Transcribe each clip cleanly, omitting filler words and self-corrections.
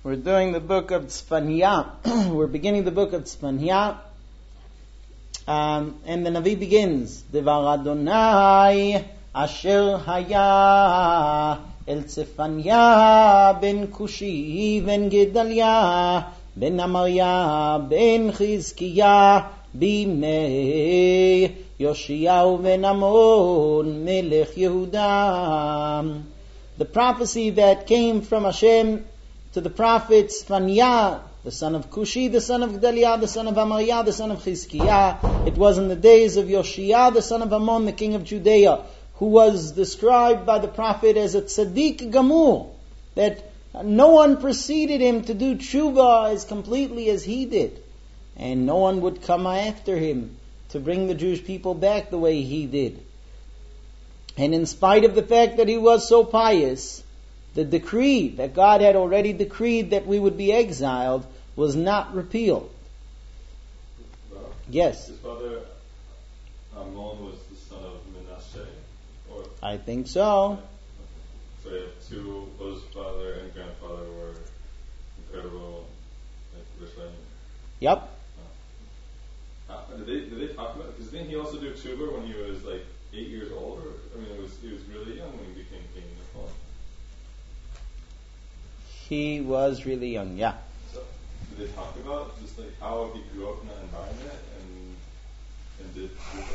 We're doing the book of Tzfanya. We're beginning the book of Tzfanya. And the Navi begins, Devar Adonai Asher Haya El Tzfanya Ben Kushi Ben Gedalia Ben Amarya Ben Chizkiya Bimei Yoshiyahu Ben Amon Melech Yehuda. The prophecy that came from Hashem to the prophet Tzfanya, the son of Kushi, the son of Gedalia, the son of Amarya, the son of Chizkiah. It was in the days of Yoshia, the son of Amon, the king of Judea, who was described by the prophet as a tzaddik gamur, that no one preceded him to do tshuva as completely as he did, and no one would come after him to bring the Jewish people back the way he did. And in spite of the fact that he was so pious, the decree that God had already decreed that we would be exiled was not repealed. Yes? His father Amon was the son of Menashe? Or I think so. So you have two, both father and grandfather were incredible, rich men. Yep. Did they talk about it? Because didn't he also do tshuva when he was like 8 years old? Or, I mean, he was really young when he became king of the fall. He was really young, yeah. So, did they talk about just like how he grew up in that environment and did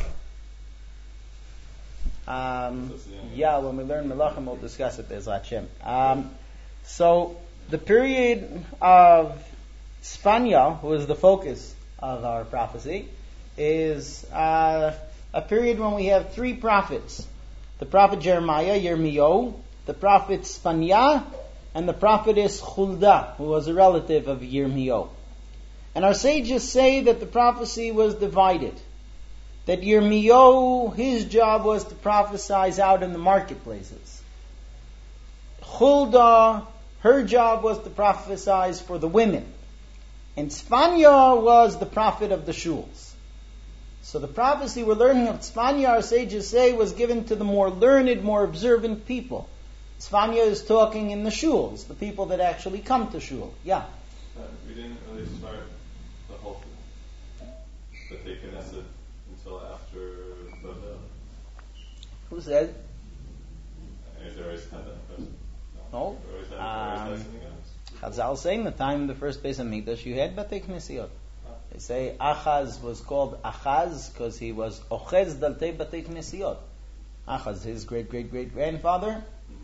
tshuva? Yeah, when we learn Melachim, we'll discuss it, Be'ezrat Hashem. So, the period of Tzfanya, who is the focus of our prophecy, is a period when we have three prophets. The prophet Jeremiah, Yirmiyahu, the prophet Tzfanya, and the prophetess Huldah, who was a relative of Yirmiyahu. And our sages say that the prophecy was divided. That Yirmiyahu, his job was to prophesy out in the marketplaces. Huldah, her job was to prophesy for the women. And Tzfanya was the prophet of the shuls. So the prophecy we're learning of Tzfanya, our sages say, was given to the more learned, more observant people. Tzfanya is talking in the shuls, the people that actually come to shul. Yeah? We didn't really start the whole the Knesset until after Babel. Who said? They always had that person. No. They always had something else. Chazal saying the time of the first Beis Hamikdash you had Batei Knesiot. They say Achaz was called Achaz because he was Ochez Daltei Batei Knesiot. Achaz, his great-great-great-grandfather,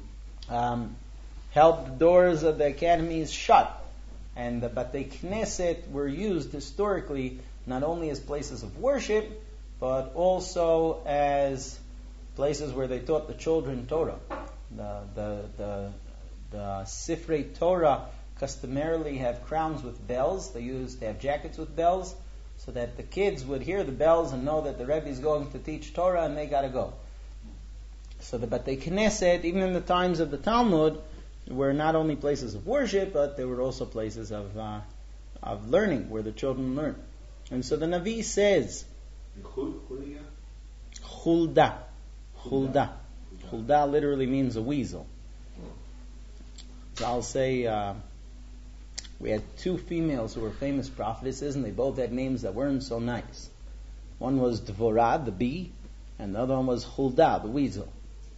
held the doors of the academies shut. And the Batei Knesset were used historically not only as places of worship, but also as places where they taught the children Torah. The Sifrei Torah customarily have crowns with bells. They used to have jackets with bells so that the kids would hear the bells and know that the Rebbe is going to teach Torah and they got to go. So the Batei Knesset, even in the times of the Talmud, were not only places of worship, but they were also places of learning, where the children learn. And so the Navi says, Huldah. Huldah. Huldah literally means a weasel. So I'll say, we had two females who were famous prophetesses, and they both had names that weren't so nice. One was Dvorah, the bee, and the other one was Huldah, the weasel.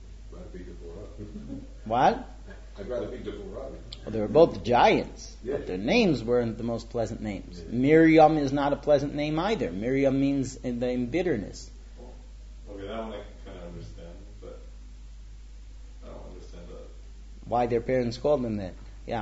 What? I'd rather be Dvorah. Well, they were both giants, but their names weren't the most pleasant names. Miriam is not a pleasant name either. Miriam means in bitterness. Okay, that one I can kind of understand, but I don't understand that. Why their parents called them that? Yeah.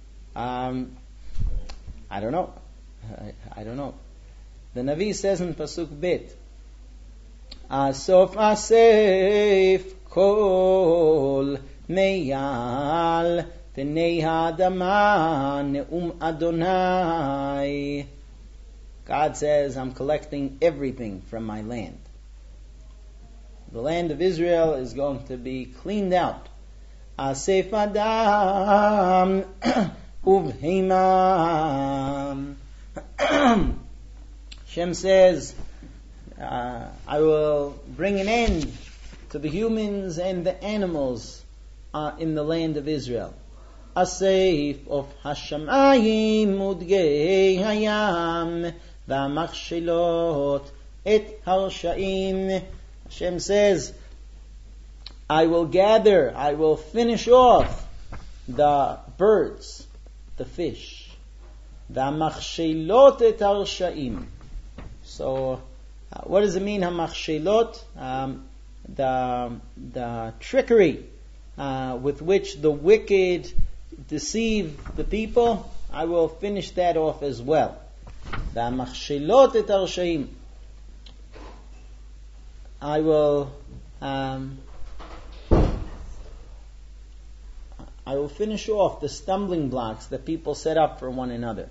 I don't know. I don't know. The Navi says in Pasuk Bet, Sof Asef Kol Meyal Tenei Hadama Ne'um Adonai. God says, I'm collecting everything from my land. The land of Israel is going to be cleaned out. Asef Adam Uvhimam. Hashem says, I will bring an end to the humans and the animals in the land of Israel. Asif of Hashamayim Mudgei Hayam V'amachshilot et Harshaim. Hashem says, I will finish off the birds, the fish. V'amachshilot et Harshaim. So, what does it mean, hamachshilot? The trickery with which the wicked deceive the people, I will finish that off as well. The hamachshilot et harshaim. I will finish off the stumbling blocks that people set up for one another.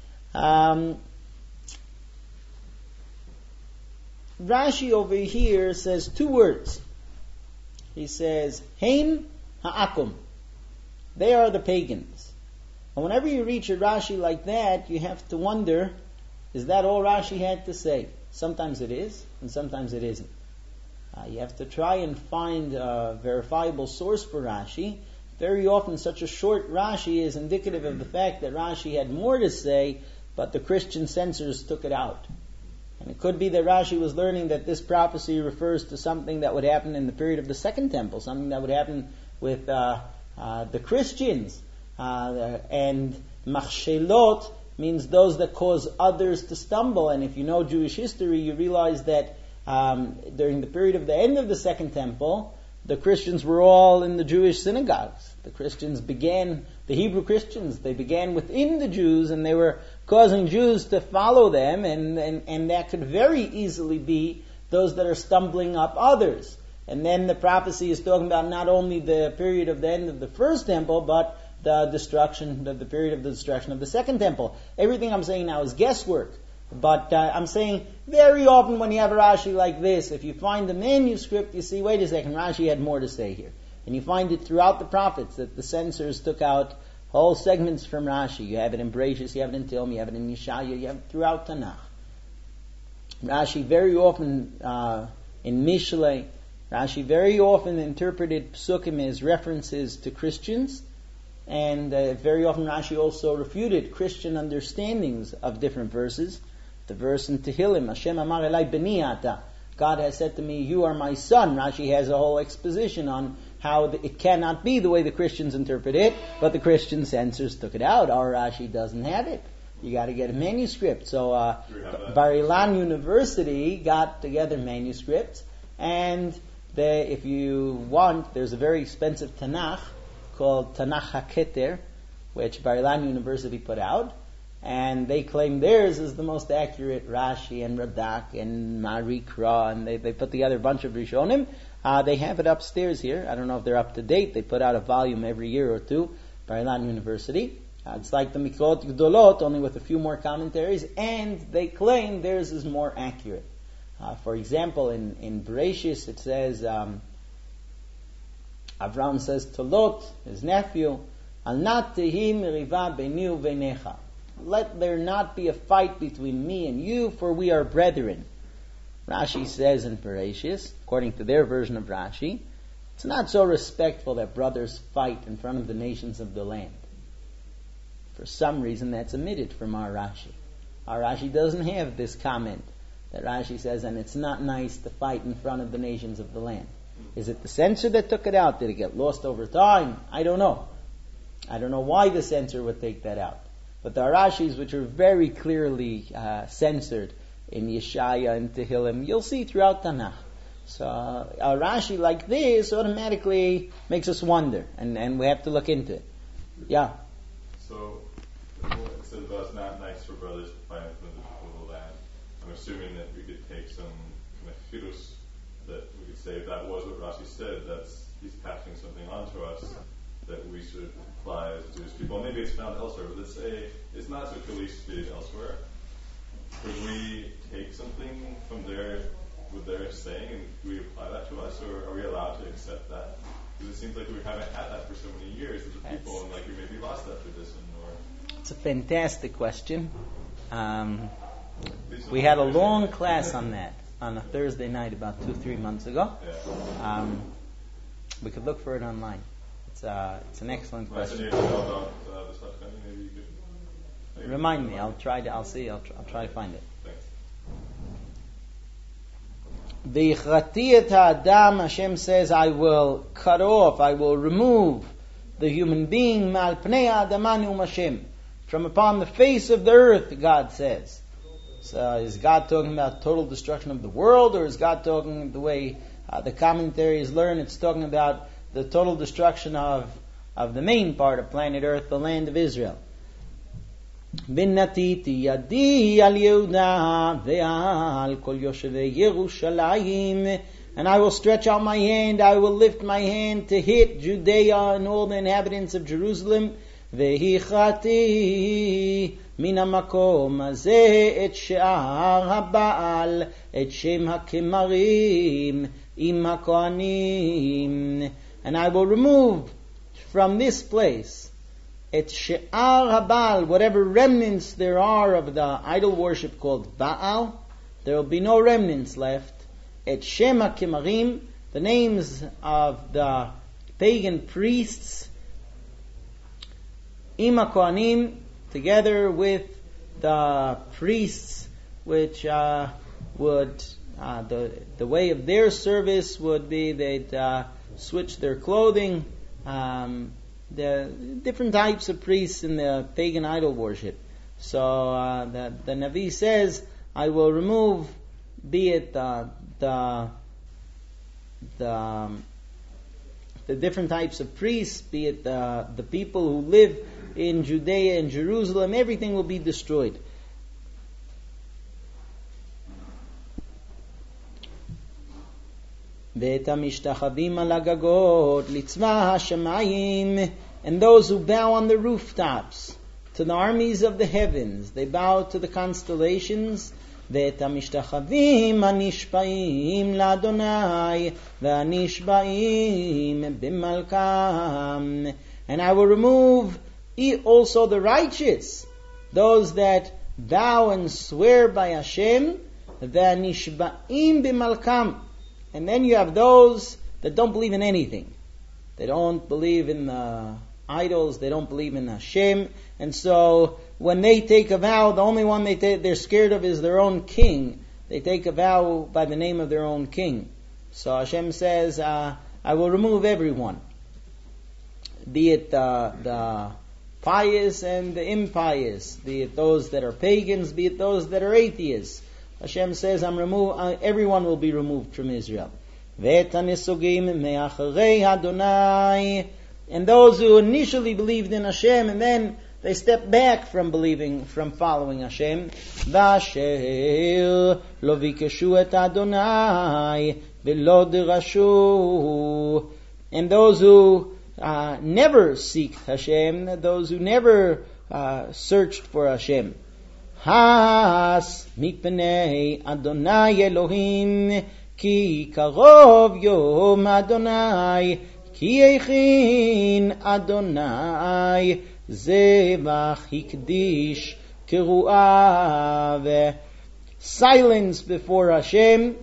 Rashi over here says two words. He says, Haim ha'akum. They are the pagans. And whenever you reach a Rashi like that, you have to wonder, is that all Rashi had to say? Sometimes it is, and sometimes it isn't. You have to try and find a verifiable source for Rashi. Very often such a short Rashi is indicative of the fact that Rashi had more to say, but the Christian censors took it out. And it could be that Rashi was learning that this prophecy refers to something that would happen in the period of the Second Temple, something that would happen with the Christians. And machshelot means those that cause others to stumble. And if you know Jewish history, you realize that during the period of the end of the Second Temple, the Christians were all in the Jewish synagogues. The Christians began, the Hebrew Christians, they began within the Jews, and they were causing Jews to follow them, and that could very easily be those that are stumbling up others. And then the prophecy is talking about not only the period of the end of the First Temple, but the period of the destruction of the Second Temple. Everything I'm saying now is guesswork. But I'm saying very often when you have a Rashi like this, if you find the manuscript, you see, wait a second, Rashi had more to say here. And you find it throughout the prophets that the censors took out whole segments from Rashi. You have it in Bereshis, you have it in Tehillim, you have it in Yeshaya, you have it throughout Tanakh. Rashi very often in Mishlei, Rashi very often interpreted Psukim as references to Christians, and very often Rashi also refuted Christian understandings of different verses. The verse in Tehillim, Hashem amar elai beni ata, God has said to me, you are my son. Rashi has a whole exposition on how it cannot be the way the Christians interpret it, but the Christian censors took it out. Our Rashi doesn't have it. You got to get a manuscript. So Bar Ilan University got together manuscripts, and if you want, there's a very expensive Tanakh called Tanakh HaKeter, which Bar Ilan University put out, and they claim theirs is the most accurate Rashi and Radak and Marikra, and they put together a bunch of Rishonim. They have it upstairs here. I don't know if they're up to date. They put out a volume every year or two, Bar Ilan University. It's like the Mikrot Gdolot, only with a few more commentaries, and they claim theirs is more accurate. For example, in Bereshis it says, Avram says to Lot, his nephew, Al nat tehi meriva beini uveinecha. Let there not be a fight between me and you, for we are brethren. Rashi says in Bereshis, according to their version of Rashi, it's not so respectful that brothers fight in front of the nations of the land. For some reason that's omitted from our Rashi. Our Rashi doesn't have this comment that Rashi says, and it's not nice to fight in front of the nations of the land. Is it the censor that took it out? Did it get lost over time? I don't know. I don't know why the censor would take that out. But there are Rashis which are very clearly censored in Yeshaya and Tehillim. You'll see throughout Tanakh. So a Rashi like this automatically makes us wonder, and we have to look into it. Yeah. So it said about it's not nice for brothers to fight in front of the people of the land. I'm assuming that we could take some kind of chidus, that we could say if that was what Rashi said, he's passing something on to us that we should apply as Jewish people. Maybe it's found elsewhere, but let's say it's not so clearly stated elsewhere. Could we take something from what they're saying, and do we apply that to us, or are we allowed to accept that? Because it seems like we haven't had that for so many years as a people, and like we maybe lost that tradition. It's a fantastic question. We had a long class on that on a Thursday night about 2-3 months ago. We could look for it online. It's an excellent question. About the Safkani, maybe you could Remind me. I'll try to find it. V'ichrati et ha'adam, Hashem says, I will cut off, I will remove the human being, mal pnei ha'adamanu Hashem, from upon the face of the earth, God says. So is God talking about total destruction of the world, or is God talking the way the commentaries learn? It's talking about the total destruction of the main part of planet Earth, the land of Israel. V'natiti yadi al Yehuda ve'al kol yoshevei Yerushalayim, and I will stretch out my hand, I will lift my hand to hit Judea and all the inhabitants of Jerusalem. Ve'hichati min hamakom hazeh et she'ar ha'Baal et shem ha'kemarim im ha'kohanim, and I will remove from this place et she'ar ha'Baal, whatever remnants there are of the idol worship called Baal, there will be no remnants left. Et shem ha'kemarim, the names of the pagan priests, im ha'kohanim, together with the priests, which would the way of their service would be they'd switch their clothing. The different types of priests in the pagan idol worship. So the Navi says, I will remove, be it the different types of priests, be it the people who live in Judea and Jerusalem, everything will be destroyed. And those who bow on the rooftops to the armies of the heavens, they bow to the constellations. And I will remove also the righteous, those that bow and swear by Hashem, v'anishba'im b'malkam. And then you have those that don't believe in anything. They don't believe in the idols, they don't believe in Hashem, and so when they take a vow, the only one they're scared of is their own king. They take a vow by the name of their own king. So Hashem says, I will remove everyone, be it the pious and the impious, be it those that are pagans, be it those that are atheists. Hashem says, everyone will be removed from Israel. And those who initially believed in Hashem and then they step back from following Hashem. And those who never seeked Hashem, those who never searched for Hashem. Has mipnei Adonai Elohim ki karov yom Adonai ki echin Adonai zevach hikdish keruav. Silence before Hashem,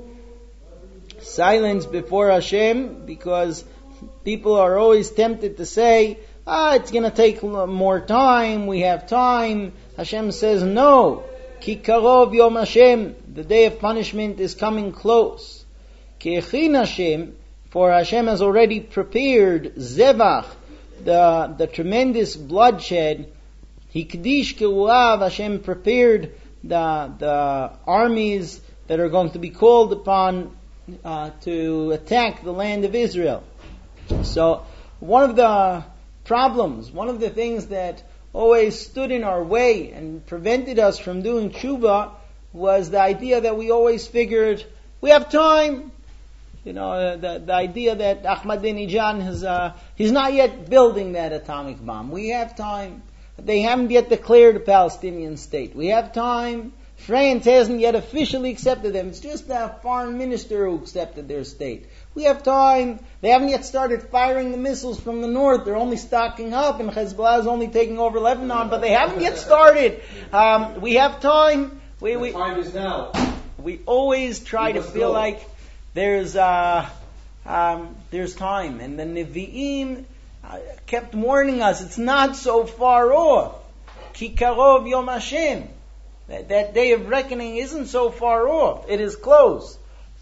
because people are always tempted to say, it's going to take more time, we have time. Hashem says, no. Ki karov yom Hashem, the day of punishment is coming close. Ki echin Hashem, for Hashem has already prepared zevach, the tremendous bloodshed. Hikdish keruav, Hashem prepared the armies that are going to be called upon to attack the land of Israel. So, one of the problems, one of the things that always stood in our way and prevented us from doing tshuva was the idea that we always figured we have time. The idea that Ahmadinejad he's not yet building that atomic bomb. We have time. They haven't yet declared a Palestinian state. We have time. France hasn't yet officially accepted them. It's just the foreign minister who accepted their state. We have time. They haven't yet started firing the missiles from the north. They're only stocking up, and Hezbollah is only taking over Lebanon, but they haven't yet started. We have time. The time is now. We always try to feel like there's time. And the Nevi'im, kept warning us, it's not so far off. Ki karov Yom Hashem. That day of reckoning isn't so far off. It is close.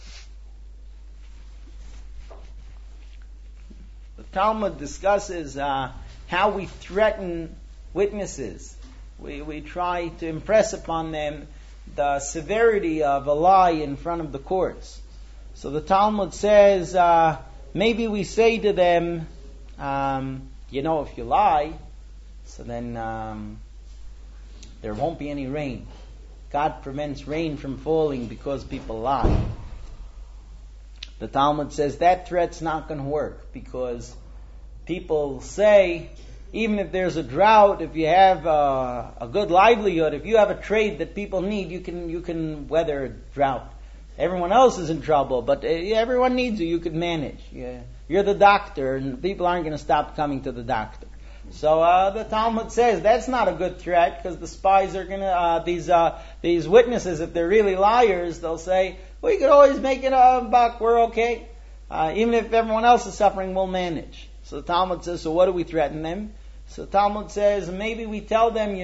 The Talmud discusses how we threaten witnesses. We try to impress upon them the severity of a lie in front of the courts. So the Talmud says, maybe we say to them, if you lie, so then there won't be any rain. God prevents rain from falling because people lie. The Talmud says that threat's not going to work because people say, even if there's a drought, if you have a good livelihood, if you have a trade that people need, you can weather a drought. Everyone else is in trouble, but everyone needs you. You could manage. You're the doctor, and people aren't going to stop coming to the doctor. So the Talmud says that's not a good threat because the spies are going to these witnesses, if they're really liars, they'll say, "We could always make it a buck. We're okay. Even if everyone else is suffering, we'll manage." So the Talmud says, so what do we threaten them? So the Talmud says, maybe we tell them,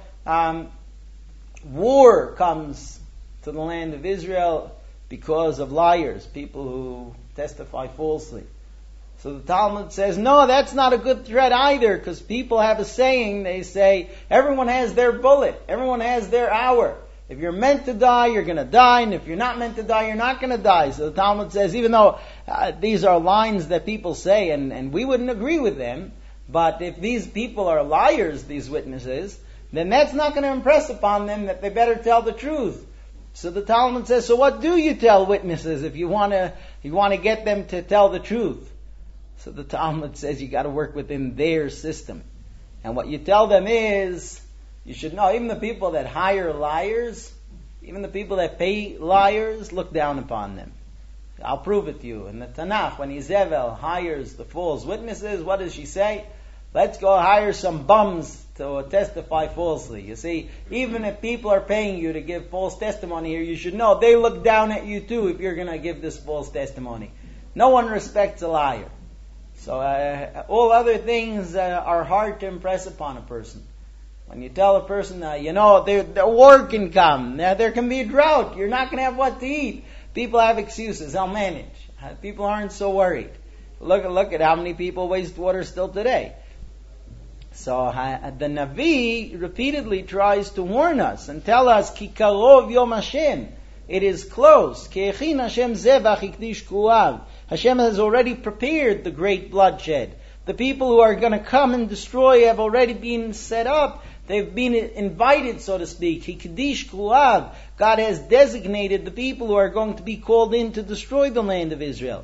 war comes to the land of Israel because of liars, people who testify falsely. So the Talmud says, no, that's not a good threat either, because people have a saying, they say, everyone has their bullet, everyone has their hour. If you're meant to die, you're going to die, and if you're not meant to die, you're not going to die. So the Talmud says, even though these are lines that people say, and we wouldn't agree with them, but if these people are liars, these witnesses, then that's not going to impress upon them that they better tell the truth. So the Talmud says, so what do you tell witnesses if you want to get them to tell the truth? So the Talmud says you got to work within their system. And what you tell them is, you should know, even the people that hire liars, even the people that pay liars, look down upon them. I'll prove it to you. In the Tanakh, when Izebel hires the false witnesses, what does she say? Let's go hire some bums to testify falsely. You see, even if people are paying you to give false testimony here, you should know they look down at you too if you're going to give this false testimony. No one respects a liar. So all other things are hard to impress upon a person. When you tell a person, the war can come, there can be a drought, you're not going to have what to eat. People have excuses, they'll manage. People aren't so worried. Look at how many people waste water still today. So the Navi repeatedly tries to warn us and tell us, Ki karov Yom Hashem, it is close. Ki echin Hashem zevach ikdish kuav. Hashem has already prepared the great bloodshed. The people who are going to come and destroy have already been set up. They've been invited, so to speak. Hikdish kuav. God has designated the people who are going to be called in to destroy the land of Israel.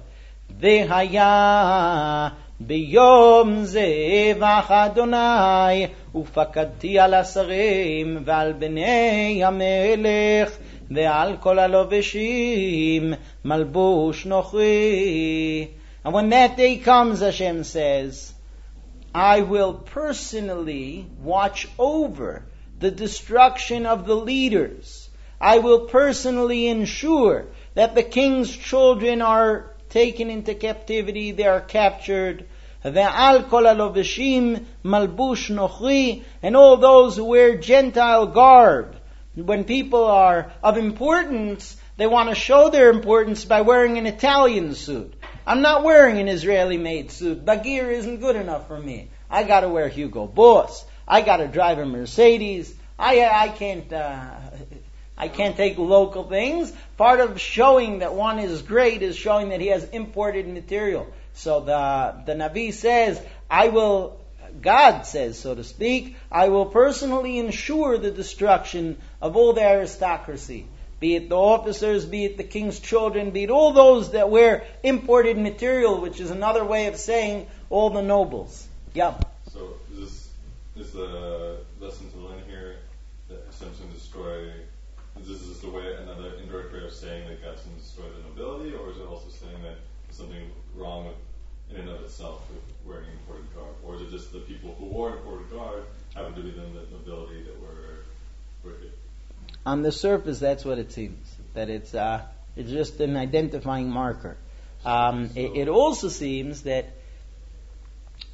Vehaya biyom zevach Adonai ufakadti al asarim val bnei hamelech ve'al kol haloveshim malbush nochi. And when that day comes, Hashem says, I will personally watch over the destruction of the leaders. I will personally ensure that the king's children are taken into captivity, they are captured. Ve'al kol haloveshim malbush nochi, and all those who wear Gentile garb. When people are of importance, they want to show their importance by wearing an Italian suit. I'm not wearing an Israeli-made suit. Bagir isn't good enough for me. I got to wear Hugo Boss. I got to drive a Mercedes. I can't take local things. Part of showing that one is great is showing that he has imported material. So the Navi says, God says, so to speak, I will personally ensure the destruction of all the aristocracy. Be it the officers, be it the king's children, be it all those that wear imported material, which is another way of saying all the nobles. Yeah. So is a lesson to learn here that Hashem's going to destroy? Is this a way, another indirect way of saying that God's going to destroy the nobility, or is it also saying that there's something wrong in and of itself with wearing imported garb, or is it just the people who wore imported garb happen to be the nobility that were here? On the surface, that's what it seems. That it's just an identifying marker. It also seems that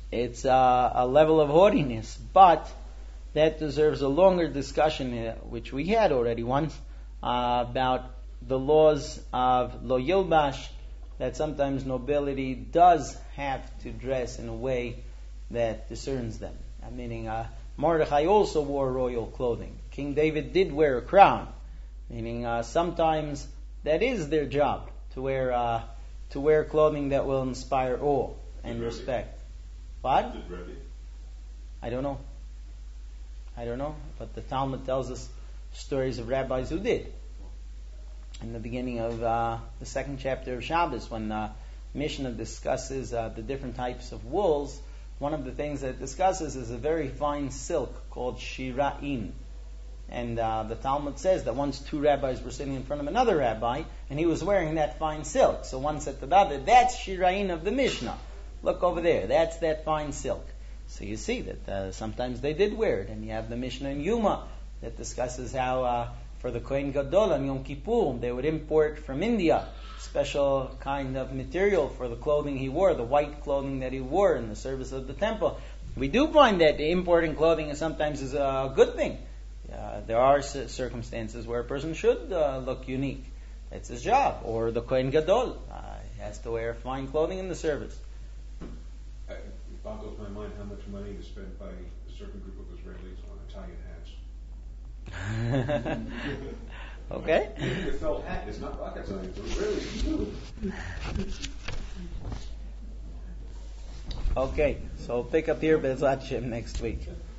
It's a level of haughtiness, but that deserves a longer discussion, which we had already once, about the laws of lo yilbash, that sometimes nobility does have to dress in a way that discerns them. Meaning, Mordechai also wore royal clothing. King David did wear a crown. Meaning, sometimes that is their job, to wear clothing that will inspire awe and respect. What? Did Rebbe? I don't know. But the Talmud tells us stories of rabbis who did. In the beginning of the second chapter of Shabbos, when Mishnah discusses the different types of wools, one of the things that it discusses is a very fine silk called shira'in. And the Talmud says that once two rabbis were sitting in front of another rabbi, and he was wearing that fine silk. So one said to the other, "That's shira'in of the Mishnah. Look over there, that's that fine silk." So you see that sometimes they did wear it. And you have the Mishnah in Yuma that discusses how for the Kohen Gadol on Yom Kippur, they would import from India special kind of material for the clothing he wore, the white clothing that he wore in the service of the temple. We do find that importing clothing sometimes is a good thing. There are circumstances where a person should look unique. It's his job. Or the Kohen Gadol he has to wear fine clothing in the service. It boggles my mind how much money is spent by a certain group of Israelis on Italian hats. Okay. The felt hat is not rocket science. Israelis do. Okay, so we'll pick up here Be'ezrat Hashem next week.